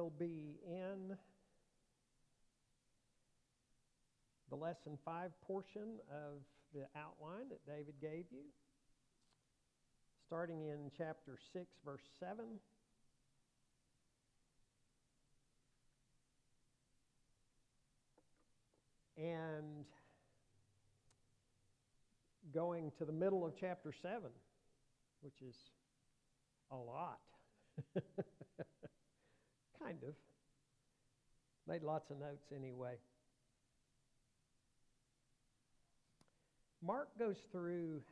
will be in the Lesson 5 portion of the outline that David gave you, starting in chapter 6, verse 7. And going to the middle of chapter 7, which is a lot. Kind of. Made lots of notes anyway. Mark goes through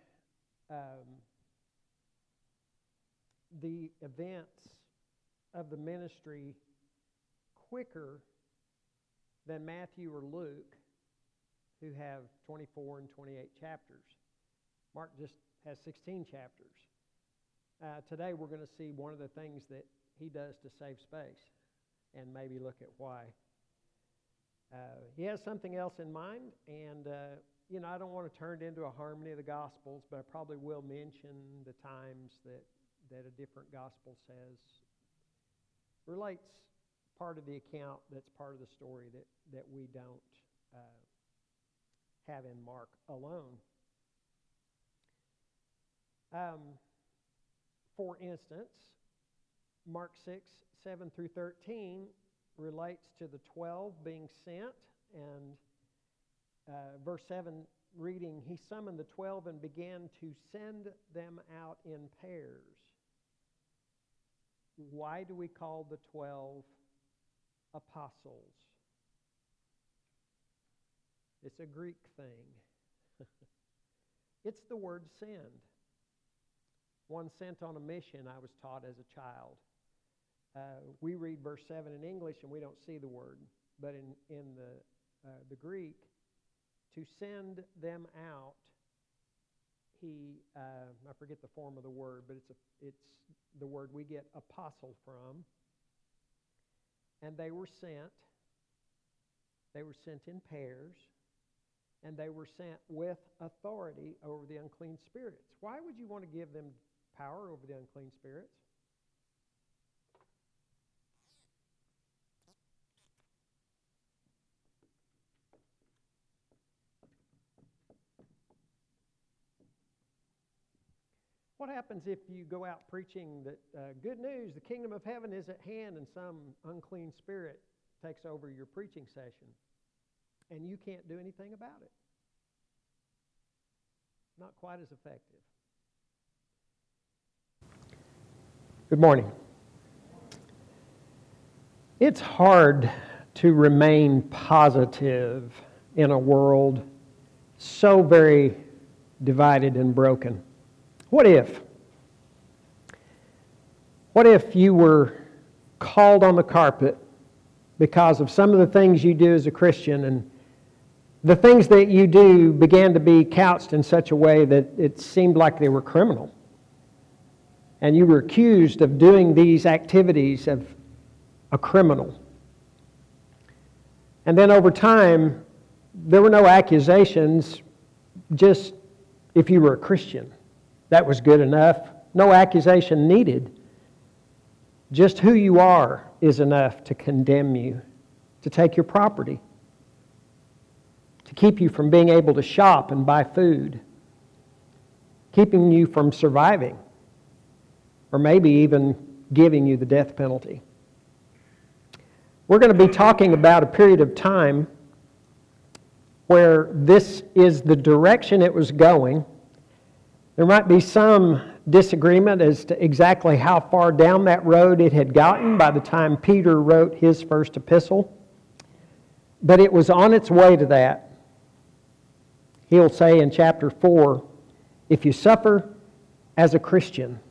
the events of the ministry quicker than Matthew or Luke, who have 24 and 28 chapters. Mark just has 16 chapters. Today we're going to see one of the things that he does to save space and maybe look at why. He has something else in mind, and I don't want to turn it into a harmony of the Gospels, but I probably will mention the times that a different Gospel says relates part of the account that's part of the story that we don't have in Mark alone. For instance, Mark 6, 7 through 13 relates to the 12 being sent, and verse 7 reading, he summoned the 12 and began to send them out in pairs. Why do we call the 12 apostles? It's a Greek thing. It's the word send. One sent on a mission, I was taught as a child. We read verse 7 in English and we don't see the word, but in the Greek, to send them out, I forget the form of the word, but it's the word we get apostle from. And they were sent. They were sent in pairs, and they were sent with authority over the unclean spirits. Why would you want to give them power over the unclean spirits? What happens if you go out preaching that good news, the kingdom of heaven is at hand, and some unclean spirit takes over your preaching session and you can't do anything about it? Not quite as effective. Good morning. It's hard to remain positive in a world so very divided and broken. What if you were called on the carpet because of some of the things you do as a Christian, and the things that you do began to be couched in such a way that it seemed like they were criminal, and you were accused of doing these activities of a criminal. And then over time, there were no accusations, just if you were a Christian. That was good enough. No accusation needed. Just who you are is enough to condemn you, to take your property, to keep you from being able to shop and buy food, keeping you from surviving, or maybe even giving you the death penalty. We're going to be talking about a period of time where this is the direction it was going. There might be some disagreement as to exactly how far down that road it had gotten by the time Peter wrote his first epistle, but it was on its way to that. He'll say in chapter 4, if you suffer as a Christian.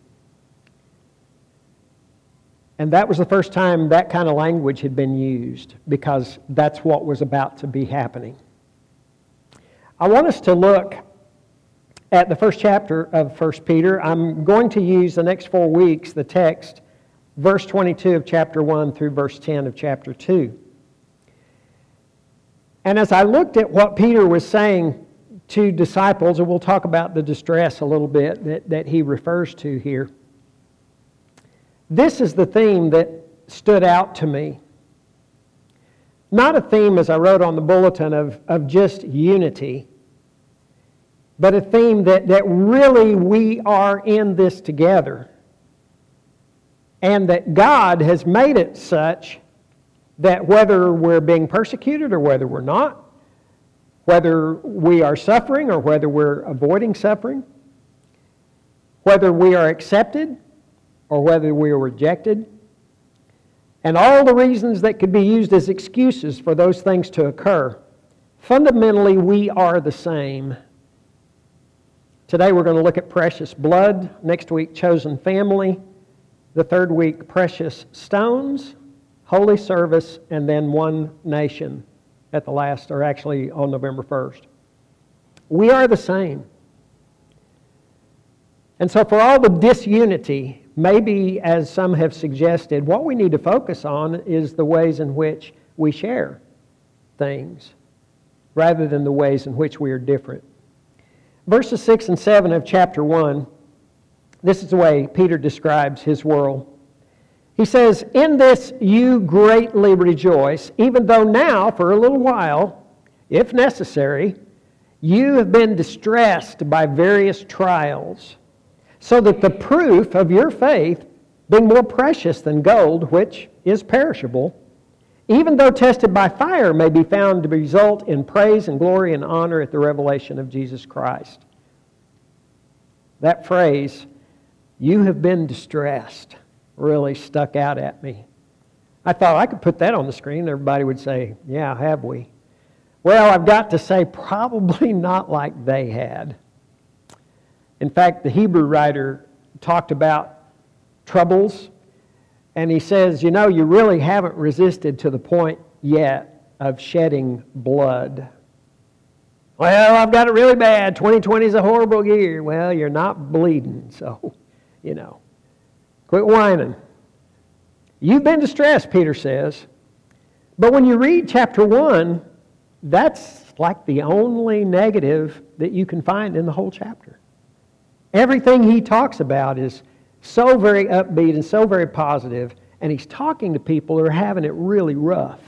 And that was the first time that kind of language had been used, because that's what was about to be happening. I want us to look at the first chapter of 1 Peter. I'm going to use the next 4 weeks the text, verse 22 of chapter 1 through verse 10 of chapter 2. And as I looked at what Peter was saying to disciples, and we'll talk about the distress a little bit that he refers to here, this is the theme that stood out to me. Not a theme, as I wrote on the bulletin, of just unity, but a theme that really we are in this together. And that God has made it such that whether we're being persecuted or whether we're not, whether we are suffering or whether we're avoiding suffering, whether we are accepted or whether we are rejected, and all the reasons that could be used as excuses for those things to occur, fundamentally we are the same. Today we're going to look at precious blood. Next week, chosen family. The third week, precious stones, holy service, and then one nation at the last, or actually on November 1st. We are the same. And so for all the disunity, maybe as some have suggested, what we need to focus on is the ways in which we share things rather than the ways in which we are different. Verses 6 and 7 of chapter 1, this is the way Peter describes his world. He says, "In this you greatly rejoice, even though now, for a little while, if necessary, you have been distressed by various trials, so that the proof of your faith, being more precious than gold, which is perishable, even though tested by fire, may be found to result in praise and glory and honor at the revelation of Jesus Christ." That phrase, "you have been distressed," really stuck out at me. I thought I could put that on the screen and everybody would say, "Yeah, have we?" Well, I've got to say, probably not like they had. In fact, the Hebrew writer talked about troubles, and he says, you really haven't resisted to the point yet of shedding blood. Well, I've got it really bad. 2020 is a horrible year. Well, you're not bleeding, so, quit whining. You've been distressed, Peter says. But when you read chapter 1, that's like the only negative that you can find in the whole chapter. Everything he talks about is so very upbeat and so very positive, and he's talking to people who are having it really rough.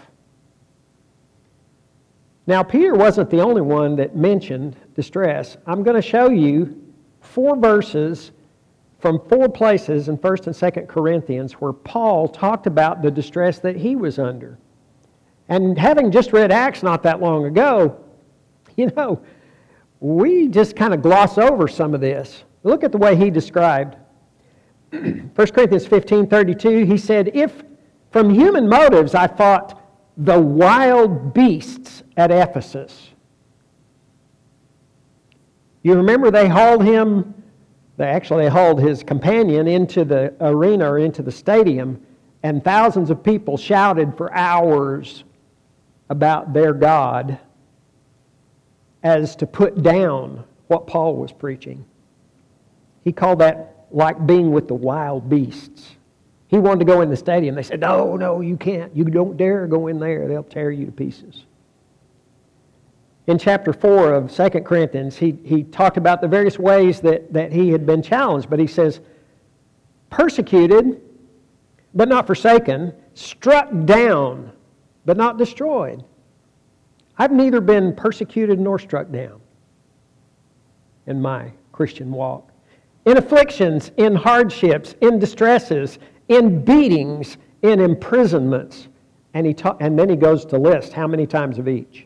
Now, Peter wasn't the only one that mentioned distress. I'm going to show you 4 verses from 4 places in 1st and 2nd Corinthians where Paul talked about the distress that he was under. And having just read Acts not that long ago, we just kind of gloss over some of this. Look at the way he described. 1 Corinthians 15:32, he said, "If from human motives I fought the wild beasts at Ephesus." You remember they hauled his companion into the arena or into the stadium, and thousands of people shouted for hours about their God as to put down what Paul was preaching. He called that like being with the wild beasts. He wanted to go in the stadium. They said, no, you can't. You don't dare go in there. They'll tear you to pieces. In chapter 4 of 2 Corinthians, he talked about the various ways that he had been challenged. But he says, persecuted, but not forsaken, struck down, but not destroyed. I've neither been persecuted nor struck down in my Christian walk. In afflictions, in hardships, in distresses, in beatings, in imprisonments. And then he goes to list how many times of each.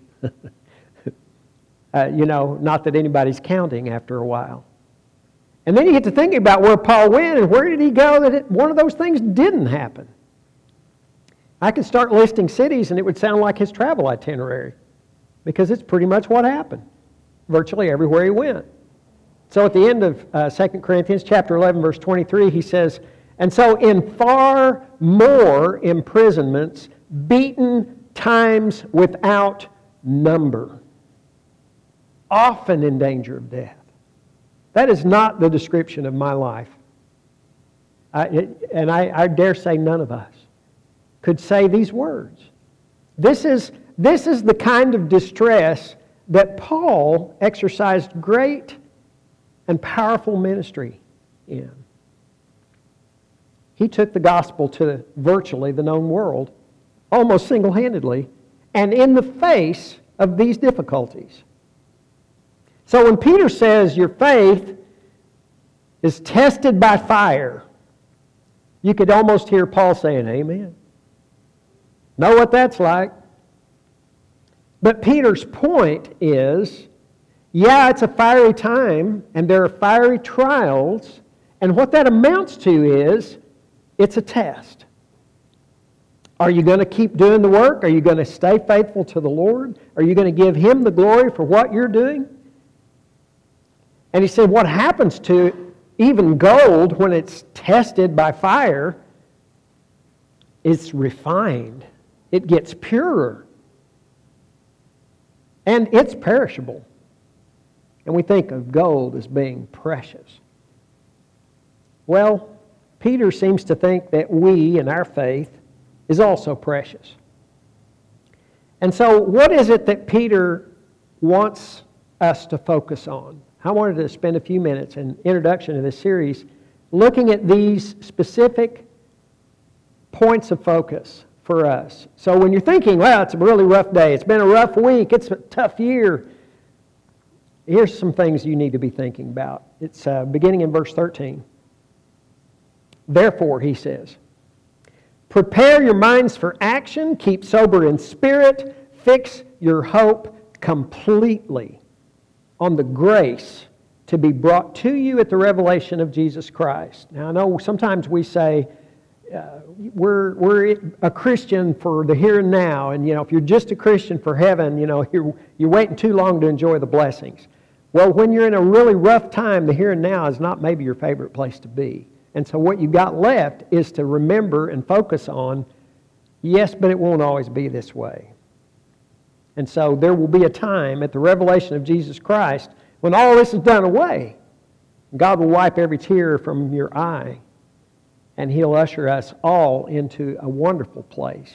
Not that anybody's counting after a while. And then you get to thinking about where Paul went and where did he go that one of those things didn't happen. I could start listing cities and it would sound like his travel itinerary because it's pretty much what happened virtually everywhere he went. So at the end of 2 Corinthians chapter 11, verse 23, he says, "And so in far more imprisonments, beaten times without number, often in danger of death." That is not the description of my life. I dare say none of us could say these words. This is the kind of distress that Paul exercised great and powerful ministry in. He took the gospel to virtually the known world, almost single-handedly, and in the face of these difficulties. So when Peter says your faith is tested by fire, you could almost hear Paul saying, amen. Know what that's like. But Peter's point is, yeah, it's a fiery time, and there are fiery trials, and what that amounts to is, it's a test. Are you going to keep doing the work? Are you going to stay faithful to the Lord? Are you going to give Him the glory for what you're doing? And he said, what happens to even gold when it's tested by fire, it's refined. It gets purer. And it's perishable. And we think of gold as being precious. Well, Peter seems to think that we, in our faith, is also precious. And so what is it that Peter wants us to focus on? I wanted to spend a few minutes in introduction to this series looking at these specific points of focus for us. So when you're thinking, well, it's a really rough day, it's been a rough week, it's a tough year, here's some things you need to be thinking about. It's beginning in verse 13. Therefore, he says, prepare your minds for action, keep sober in spirit, fix your hope completely on the grace to be brought to you at the revelation of Jesus Christ. Now, I know sometimes we say, we're a Christian for the here and now, and if you're just a Christian for heaven, you're waiting too long to enjoy the blessings. Well, when you're in a really rough time, the here and now is not maybe your favorite place to be. And so what you got left is to remember and focus on, yes, but it won't always be this way. And so there will be a time at the revelation of Jesus Christ when all this is done away. God will wipe every tear from your eye, and He'll usher us all into a wonderful place.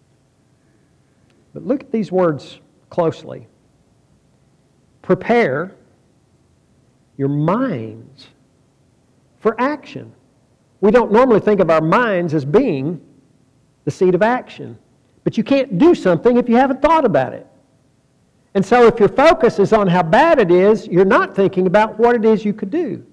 But look at these words closely. Prepare your minds for action. We don't normally think of our minds as being the seat of action. But you can't do something if you haven't thought about it. And so if your focus is on how bad it is, you're not thinking about what it is you could do.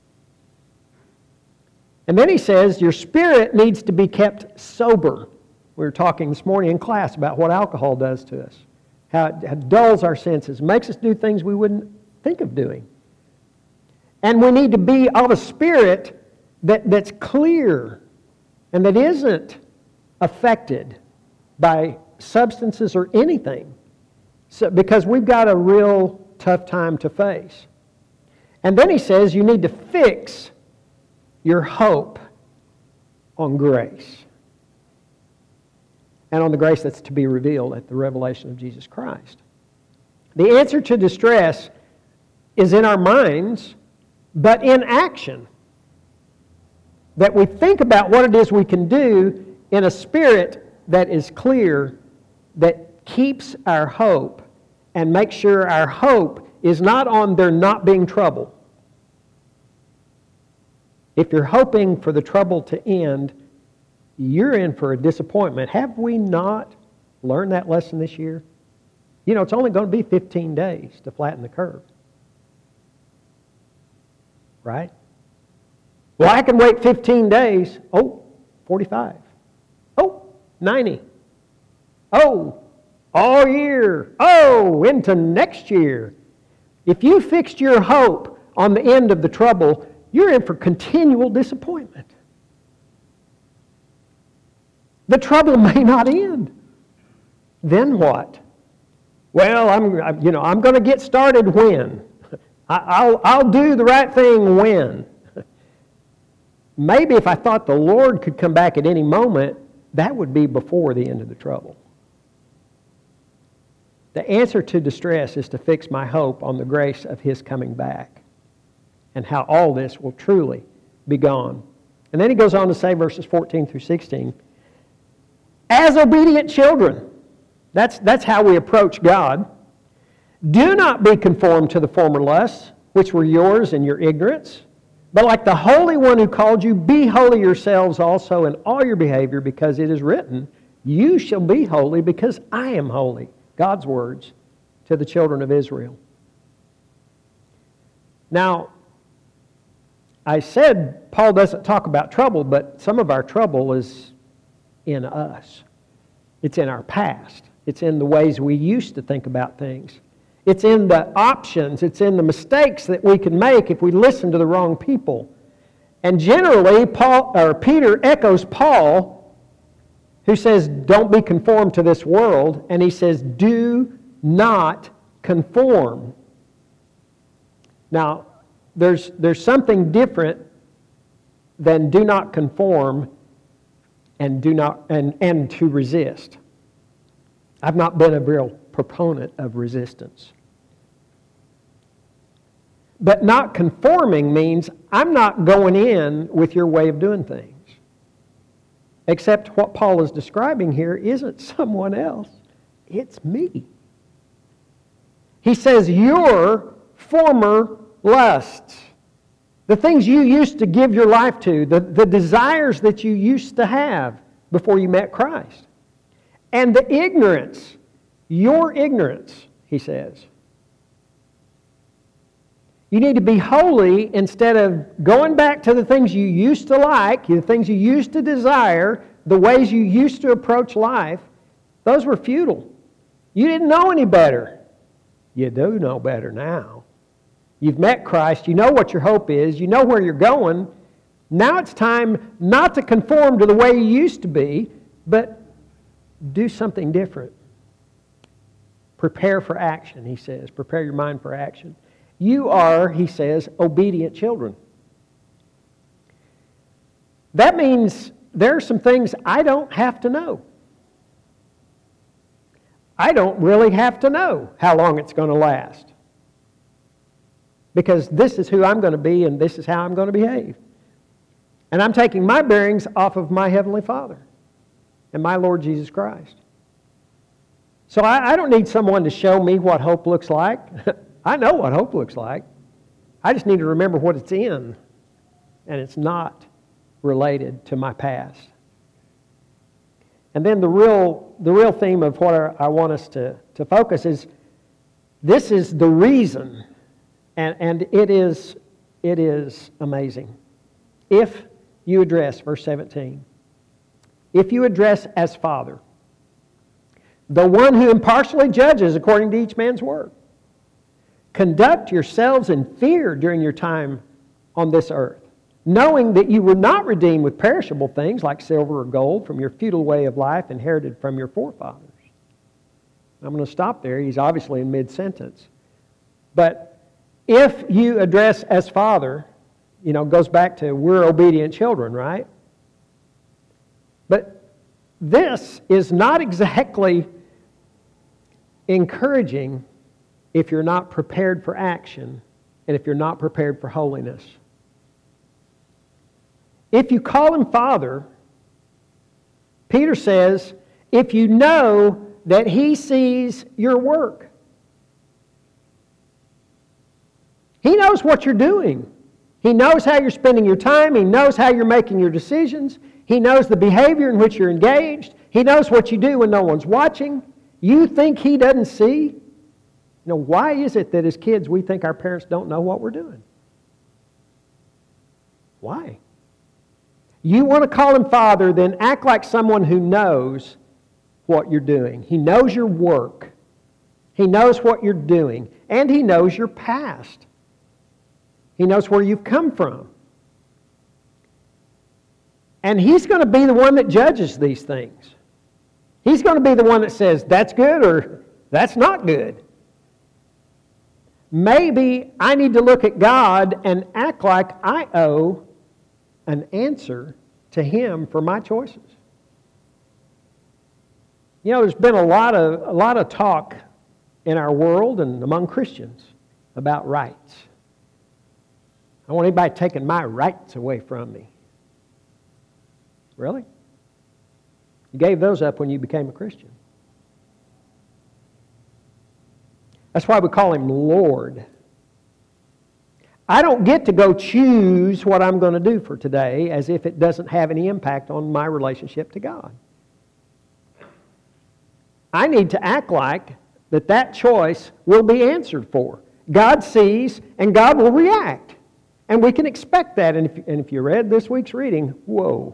And then he says, your spirit needs to be kept sober. We were talking this morning in class about what alcohol does to us, how it dulls our senses, makes us do things we wouldn't think of doing. And we need to be of a spirit that's clear and that isn't affected by substances or anything. So, because we've got a real tough time to face. And then he says you need to fix your hope on grace. And on the grace that's to be revealed at the revelation of Jesus Christ. The answer to distress is in our minds, but in action. That we think about what it is we can do in a spirit that is clear, that keeps our hope and makes sure our hope is not on there not being trouble. If you're hoping for the trouble to end, you're in for a disappointment. Have we not learned that lesson this year? It's only going to be 15 days to flatten the curve. Right? Well, I can wait 15 days. Oh, 45. Oh, 90. Oh, all year. Oh, into next year. If you fixed your hope on the end of the trouble, you're in for continual disappointment. The trouble may not end. Then what? Well, I'm going to get started when? I'll do the right thing when? Maybe if I thought the Lord could come back at any moment, that would be before the end of the trouble. The answer to distress is to fix my hope on the grace of His coming back and how all this will truly be gone. And then he goes on to say, verses 14 through 16, as obedient children, that's how we approach God. Do not be conformed to the former lusts, which were yours in your ignorance. But like the Holy One who called you, be holy yourselves also in all your behavior, because it is written, you shall be holy because I am holy. God's words to the children of Israel. Now, I said Paul doesn't talk about trouble, but some of our trouble is in us. It's in our past. It's in the ways we used to think about things. It's in the options. It's in the mistakes that we can make if we listen to the wrong people. And generally, Peter echoes Paul, who says, don't be conformed to this world. And he says, do not conform. Now, there's something different than do not conform and to resist. I've not been a real proponent of resistance. But not conforming means I'm not going in with your way of doing things. Except what Paul is describing here isn't someone else. It's me. He says your former lusts, the things you used to give your life to, the desires that you used to have before you met Christ, and the ignorance, your ignorance, he says. You need to be holy instead of going back to the things you used to like, the things you used to desire, the ways you used to approach life. Those were futile. You didn't know any better. You do know better now. You've met Christ. You know what your hope is. You know where you're going. Now it's time not to conform to the way you used to be, but do something different. Prepare for action, he says. Prepare your mind for action. You are, he says, obedient children. That means there are some things I don't have to know. I don't really have to know how long it's going to last. Because this is who I'm going to be and this is how I'm going to behave. And I'm taking my bearings off of my Heavenly Father and my Lord Jesus Christ. So I don't need someone to show me what hope looks like. I know what hope looks like. I just need to remember what it's in. And it's not related to my past. And then the real theme of what I want us to focus is, this is the reason, and it is amazing. If you address, verse 17, if you address as Father, the one who impartially judges according to each man's work, conduct yourselves in fear during your time on this earth, knowing that you were not redeemed with perishable things like silver or gold from your futile way of life inherited from your forefathers. I'm going to stop there. He's obviously in mid-sentence. But if you address as Father, goes back to we're obedient children, right? But this is not exactly encouraging if you're not prepared for action and if you're not prepared for holiness. If you call him Father, Peter says, if you know that he sees your work. He knows what you're doing. He knows how you're spending your time. He knows how you're making your decisions. He knows the behavior in which you're engaged. He knows what you do when no one's watching. You think he doesn't see? Why is it that as kids we think our parents don't know what we're doing? Why? You want to call him Father, then act like someone who knows what you're doing. He knows your work. He knows what you're doing. And he knows your past. He knows where you've come from. And he's going to be the one that judges these things. He's going to be the one that says, that's good or that's not good. Maybe I need to look at God and act like I owe an answer to him for my choices. There's been a lot of talk in our world and among Christians about rights. I don't want anybody taking my rights away from me. Really? You gave those up when you became a Christian. That's why we call him Lord. I don't get to go choose what I'm going to do for today as if it doesn't have any impact on my relationship to God. I need to act like that choice will be answered for. God sees and God will react. And we can expect that. And if you read this week's reading, whoa.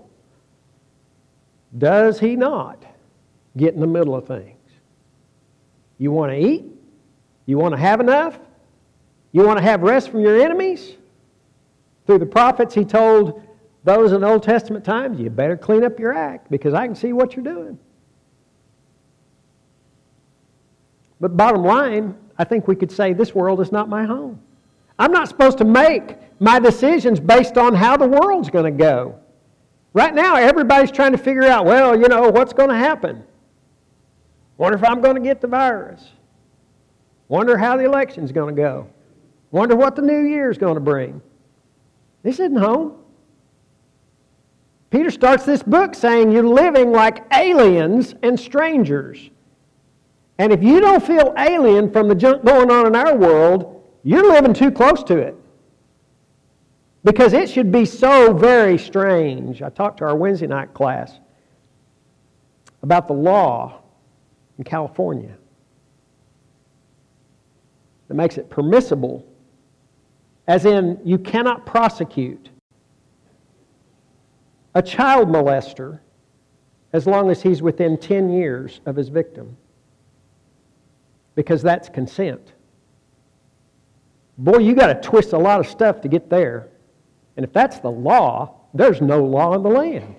Does He not get in the middle of things? You want to eat? You want to have enough? You want to have rest from your enemies? Through the prophets, He told those in the Old Testament times, you better clean up your act because I can see what you're doing. But bottom line, I think we could say this world is not my home. I'm not supposed to make my decisions based on how the world's going to go. Right now, everybody's trying to figure out, well, what's going to happen? Wonder if I'm going to get the virus. Wonder how the election's going to go. Wonder what the new year's going to bring. This isn't home. Peter starts this book saying you're living like aliens and strangers. And if you don't feel alien from the junk going on in our world, you're living too close to it. Because it should be so very strange. I talked to our Wednesday night class about the law in California that makes it permissible, as in you cannot prosecute a child molester as long as he's within 10 years of his victim. Because that's consent. Boy, you got to twist a lot of stuff to get there. And if that's the law, there's no law in the land.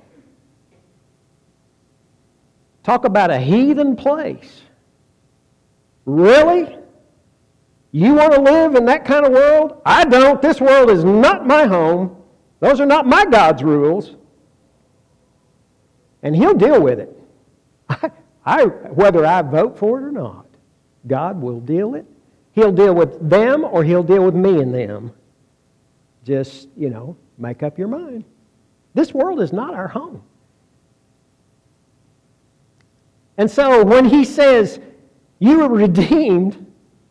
Talk about a heathen place. Really? You want to live in that kind of world? I don't. This world is not my home. Those are not my God's rules. And He'll deal with it. Whether I vote for it or not, God will deal it. He'll deal with them or He'll deal with me and them. Just, make up your mind. This world is not our home. And so when He says, you were redeemed,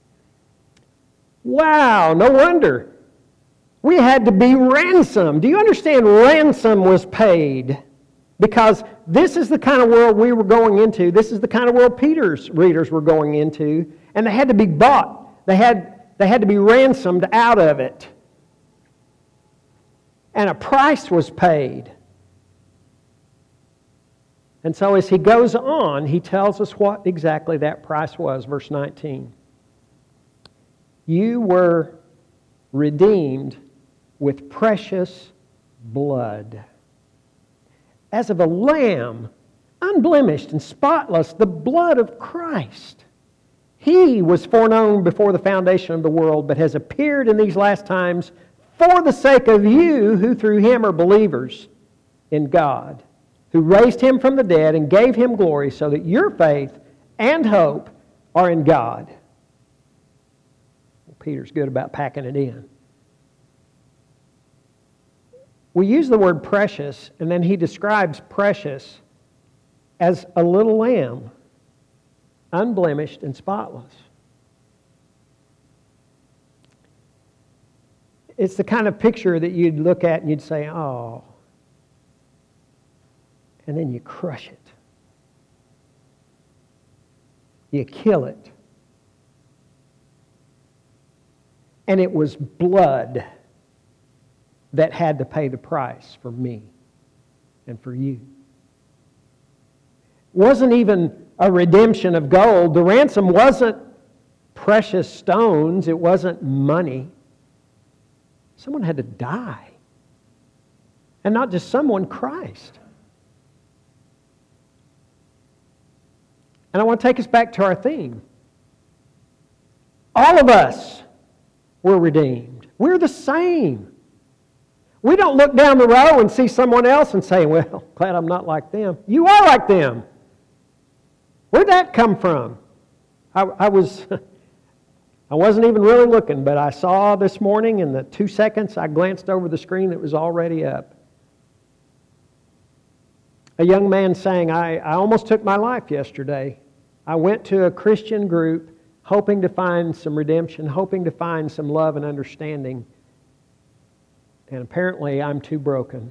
wow, no wonder. We had to be ransomed. Do you understand ransom was paid? Because this is the kind of world we were going into. This is the kind of world Peter's readers were going into. And they had to be bought. They had to be ransomed out of it. And a price was paid. And so as he goes on, he tells us what exactly that price was. Verse 19. You were redeemed with precious blood, as of a lamb, unblemished and spotless, the blood of Christ. He was foreknown before the foundation of the world, but has appeared in these last times for the sake of you who through Him are believers in God, who raised Him from the dead and gave Him glory, so that your faith and hope are in God. Well, Peter's good about packing it in. We use the word precious, and then he describes precious as a little lamb, unblemished and spotless. It's the kind of picture that you'd look at and you'd say, oh, and then you crush it. You kill it. And it was blood that had to pay the price for me and for you. It wasn't even a redemption of gold. The ransom wasn't precious stones. It wasn't money. Someone had to die. And not just someone, Christ. And I want to take us back to our theme. All of us were redeemed. We're the same. We don't look down the row and see someone else and say, well, glad I'm not like them. You are like them. Where'd that come from? I wasn't even really looking, but I saw this morning in the 2 seconds I glanced over the screen that was already up. A young man saying, I almost took my life yesterday. I went to a Christian group hoping to find some redemption, hoping to find some love and understanding. And apparently I'm too broken.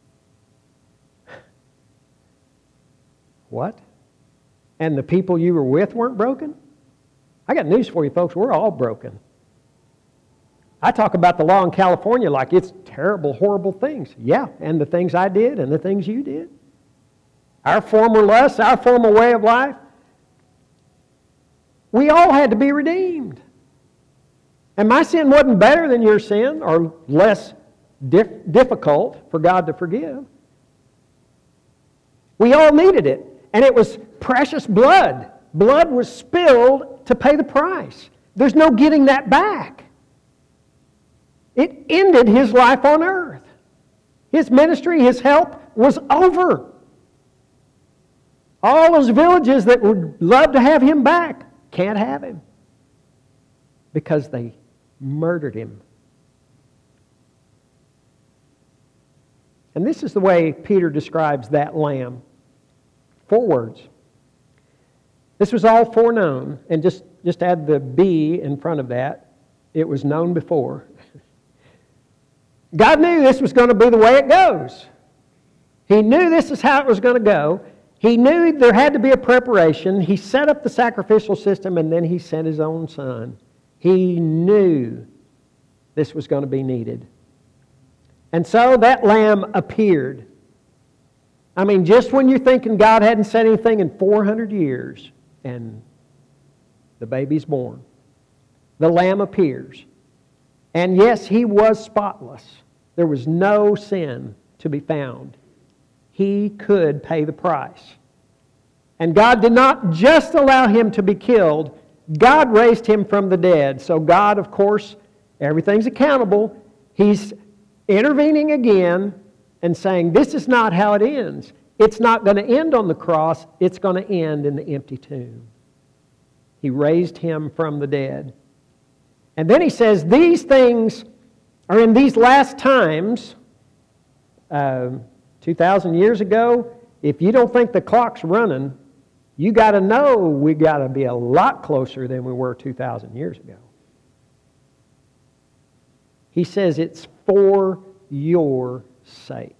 What? And the people you were with weren't broken? I got news for you folks, we're all broken. I talk about the law in California like it's terrible, horrible things. Yeah, and the things I did and the things you did. Our former lusts, our former way of life. We all had to be redeemed. And my sin wasn't better than your sin or less difficult for God to forgive. We all needed it. And it was precious blood. Blood was spilled to pay the price. There's no getting that back. It ended his life on earth. His ministry, his help was over. All those villages that would love to have him back can't have him because they murdered him. And this is the way Peter describes that lamb. 4 words. This was all foreknown, and just add the be in front of that. It was known before. God knew this was going to be the way it goes. He knew this is how it was going to go. He knew there had to be a preparation. He set up the sacrificial system, and then he sent his own son. He knew this was going to be needed. And so that lamb appeared. I mean, just when you're thinking God hadn't said anything in 400 years, and the baby's born, the lamb appears. And yes, he was spotless. There was no sin to be found. He could pay the price. And God did not just allow him to be killed, God raised him from the dead. So God, of course, everything's accountable. He's intervening again and saying, this is not how it ends. It's not going to end on the cross. It's going to end in the empty tomb. He raised him from the dead. And then he says, these things are in these last times, 2,000 years ago. If you don't think the clock's running, you got to know we got to be a lot closer than we were 2,000 years ago. He says it's for your sake.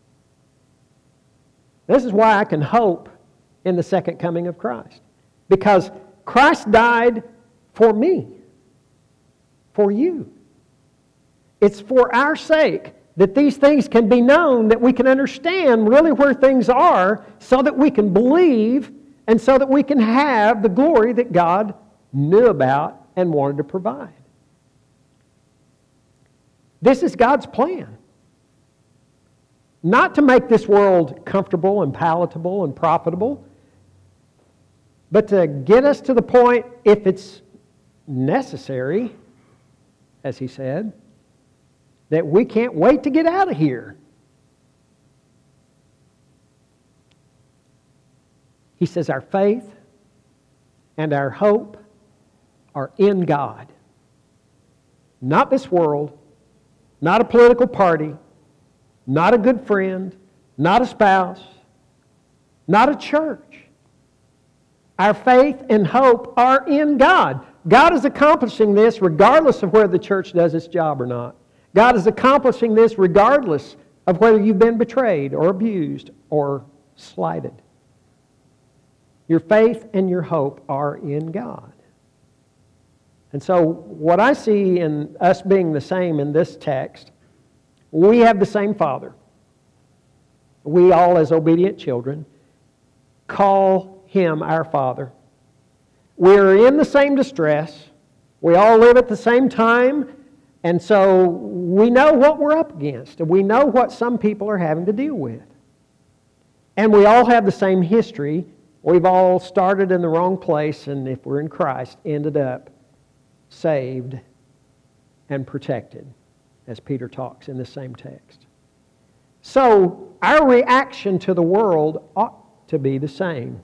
This is why I can hope in the second coming of Christ. Because Christ died for me, for you. It's for our sake that these things can be known, that we can understand really where things are, so that we can believe and so that we can have the glory that God knew about and wanted to provide. This is God's plan. Not to make this world comfortable and palatable and profitable, but to get us to the point, if it's necessary, as he said, that we can't wait to get out of here. He says our faith and our hope are in God. Not this world, not a political party, not a good friend, not a spouse, not a church. Our faith and hope are in God. God is accomplishing this regardless of whether the church does its job or not. God is accomplishing this regardless of whether you've been betrayed or abused or slighted. Your faith and your hope are in God. And so what I see in us being the same in this text, we have the same Father. We all, as obedient children, call Him our Father. We're in the same distress. We all live at the same time. And so we know what we're up against. And we know what some people are having to deal with. And we all have the same history. We've all started in the wrong place, and if we're in Christ, ended up saved and protected, as Peter talks in the same text. So our reaction to the world ought to be the same.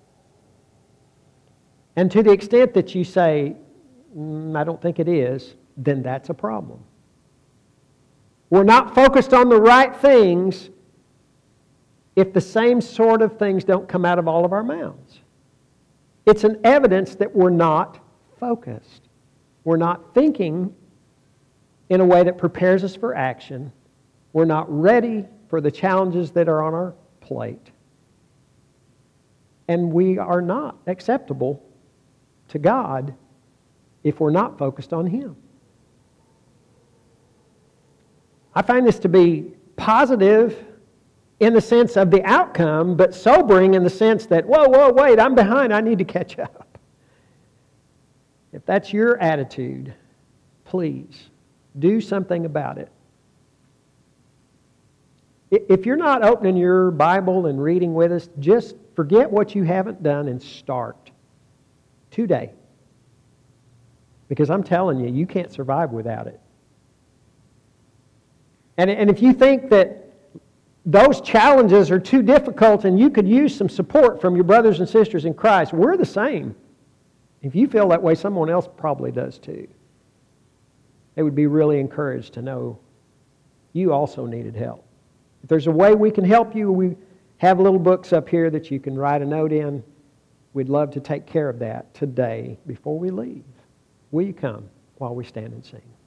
And to the extent that you say, I don't think it is, then that's a problem. We're not focused on the right things if the same sort of things don't come out of all of our mouths. It's an evidence that we're not focused. We're not thinking in a way that prepares us for action. We're not ready for the challenges that are on our plate. And we are not acceptable to God if we're not focused on Him. I find this to be positive in the sense of the outcome, but sobering in the sense that, whoa, wait, I'm behind, I need to catch up. If that's your attitude, please do something about it. If you're not opening your Bible and reading with us, just forget what you haven't done and start today. Because I'm telling you, you can't survive without it. And if you think that those challenges are too difficult and you could use some support from your brothers and sisters in Christ, we're the same. If you feel that way, someone else probably does too. They would be really encouraged to know you also needed help. If there's a way we can help you, we have little books up here that you can write a note in. We'd love to take care of that today before we leave. Will you come while we stand and sing?